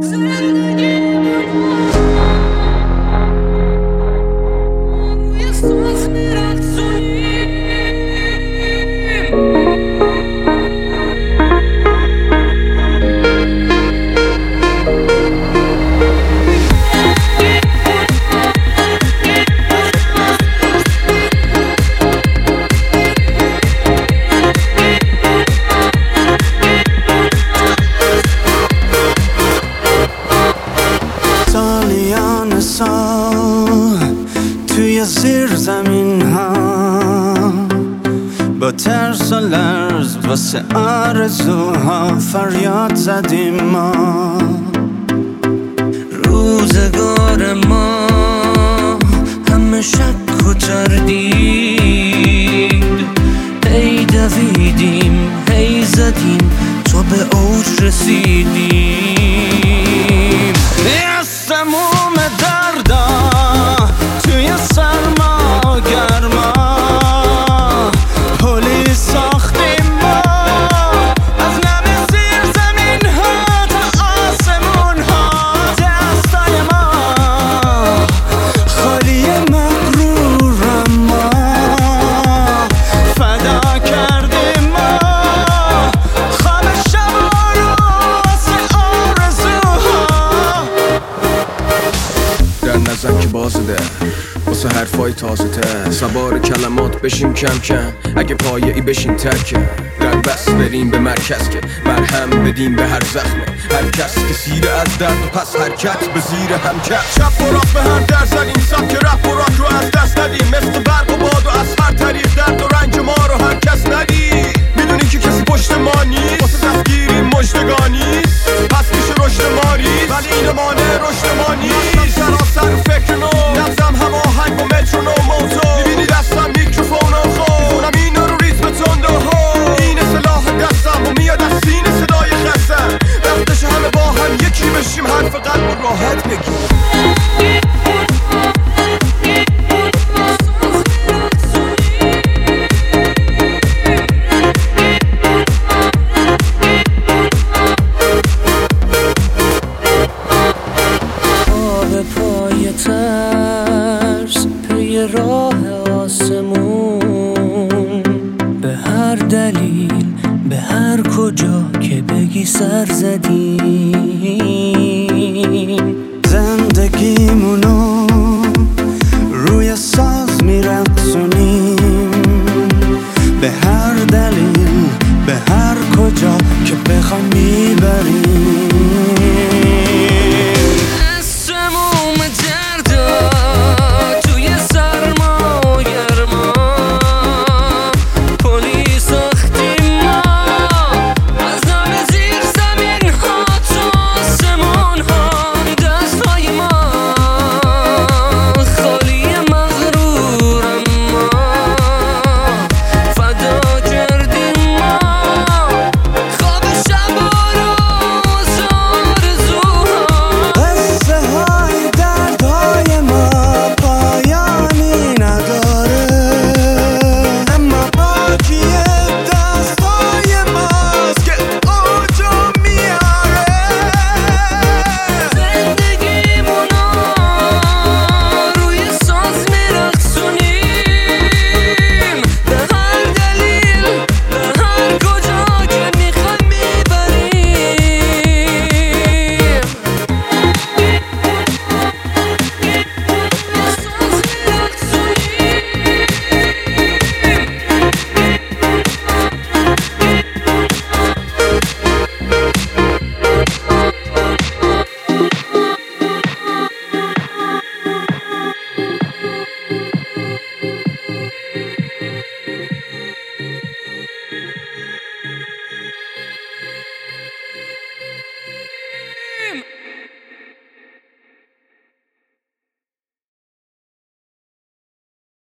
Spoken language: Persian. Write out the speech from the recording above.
توی زیر زمین ها با ترس و لرز واسه آرزوها فریاد زدیم ما. روزگار ما همه شک و تردید، هی دویدیم هی زدیم تا به اوج رسیدیم. سموم دردا توی سرما گرما پلی ساختیم ما از نم زیر زمین ها تا آسمون ها. دستای ما خالی مغرورم ما فدا کردیم ما خواب شبا رو واسه آرزوها. در نزن که بازده واسه حرفای تازه ته سوار کلمات بشیم کم کم، اگه پایه ای بشیم ترکه در بس بریم به مرکز که مرهم بدیم به هر زخمه. هر کس که سیره از درد و پس حرکت به زیر هم کرد. چپ و راست به هم در زدیم سبک رپ و راک رو از دست ندیم. مثل برق و باد و از هر طریق درد و رنج ما رو هر کس ندید. میدونی که کسی پشت ما نیست واسه دستگیری مژدگانی پس میشه رشد ما ریز، ولی این مانع رشد ما نیست. سراسر فکر نو نبزم هم آهنگ و مترونوم موتو میبینی دستم میکروفون و خود میخونم این رو ریتم تند و هو. این سلاح دستم و میاد از سینه صدای خستم. وقتش همه با هم یکی بشیم حرف قلب و راحت بگیم. ترس پی راه آسمون به هر دلیل به هر کجا که بگی سر زدیم. زندگیمونو